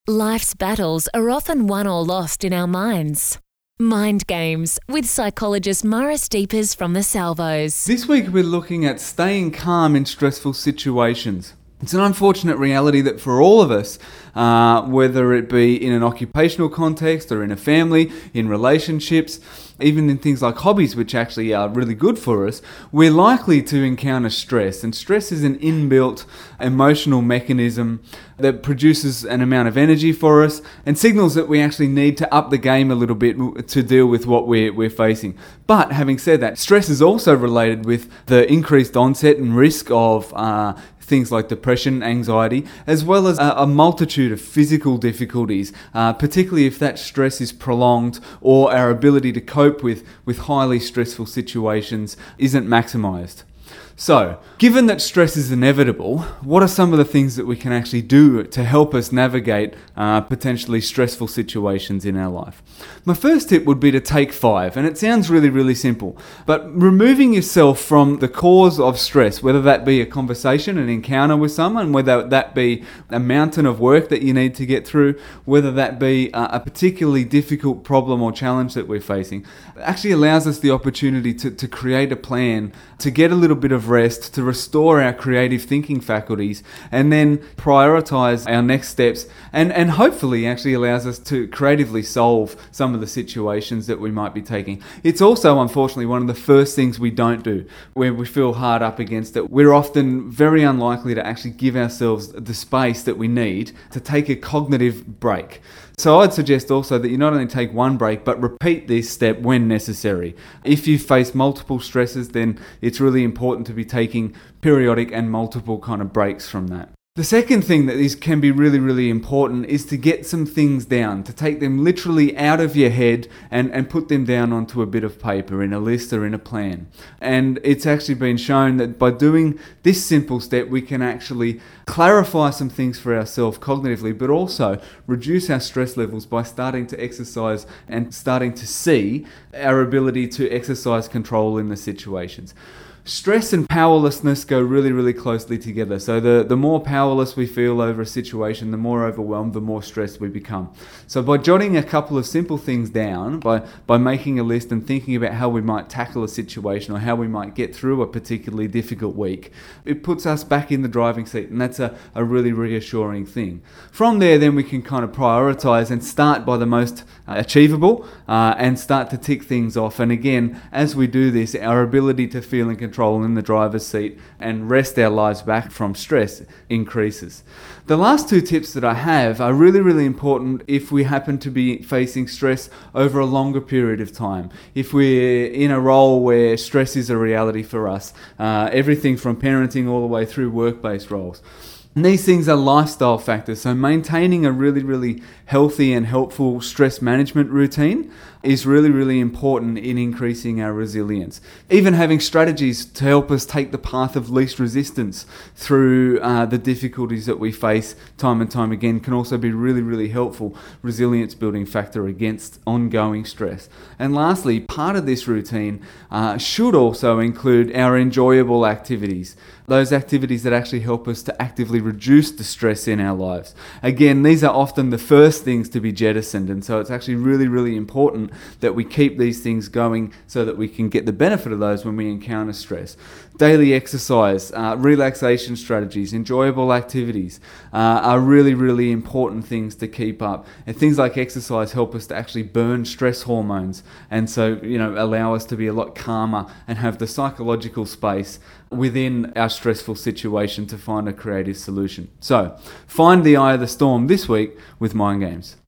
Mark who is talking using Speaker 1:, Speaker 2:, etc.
Speaker 1: Life's battles are often won or lost in our minds. Mind Games with psychologist Maurice Deepers from the Salvos.
Speaker 2: This week we're looking at staying calm in stressful situations. It's an unfortunate reality that for all of us, whether it be in an occupational context or in a family, in relationships, even in things like hobbies, which actually are really good for us, we're likely to encounter stress. And stress is an inbuilt emotional mechanism that produces an amount of energy for us and signals that we actually need to up the game a little bit to deal with what we're facing. But having said that, stress is also related with the increased onset and risk of things like depression, anxiety, as well as a multitude of physical difficulties, particularly if that stress is prolonged or our ability to cope with highly stressful situations isn't maximised. So, given that stress is inevitable, what are some of the things that we can actually do to help us navigate potentially stressful situations in our life? My first tip would be to take 5, and it sounds really, really simple, but removing yourself from the cause of stress, whether that be a conversation, an encounter with someone, whether that be a mountain of work that you need to get through, whether that be a particularly difficult problem or challenge that we're facing, actually allows us the opportunity to create a plan, to get a little bit of rest, to restore our creative thinking faculties, and then prioritize our next steps, and hopefully actually allows us to creatively solve some of the situations that we might be taking. It's also, unfortunately, one of the first things we don't do when we feel hard up against it. We're often very unlikely to actually give ourselves the space that we need to take a cognitive break. So I'd suggest also that you not only take one break, but repeat this step when necessary. If you face multiple stresses, then it's really important to be taking periodic and multiple kind of breaks from that. The second thing that can be really, really important is to get some things down, to take them literally out of your head and put them down onto a bit of paper in a list or in a plan. And it's actually been shown that by doing this simple step, we can actually clarify some things for ourselves cognitively, but also reduce our stress levels by starting to exercise and starting to see our ability to exercise control in the situations. Stress and powerlessness go really, really closely together. So the more powerless we feel over a situation, the more overwhelmed, the more stressed we become. So by jotting a couple of simple things down, by making a list and thinking about how we might tackle a situation or how we might get through a particularly difficult week, it puts us back in the driving seat, and that's a really reassuring thing. From there, then we can kind of prioritize and start by the most achievable and start to tick things off. And again, as we do this, our ability to feel in control in the driver's seat and rest our lives back from stress increases. The last 2 tips that I have are really, really important if we happen to be facing stress over a longer period of time. If we're in a role where stress is a reality for us, everything from parenting all the way through work-based roles. And these things are lifestyle factors, so maintaining a really, really healthy and helpful stress management routine is really, really important in increasing our resilience. Even having strategies to help us take the path of least resistance through the difficulties that we face time and time again can also be really, really helpful resilience building factor against ongoing stress. And lastly, part of this routine should also include our enjoyable activities, those activities that actually help us to actively reduce the stress in our lives. Again, these are often the first things to be jettisoned, and so it's actually really, really important that we keep these things going so that we can get the benefit of those when we encounter stress. Daily exercise, relaxation strategies, enjoyable activities are really, really important things to keep up. And things like exercise help us to actually burn stress hormones, and so allow us to be a lot calmer and have the psychological space within our stressful situation to find a creative solution. So, find the eye of the storm this week with Mind Games.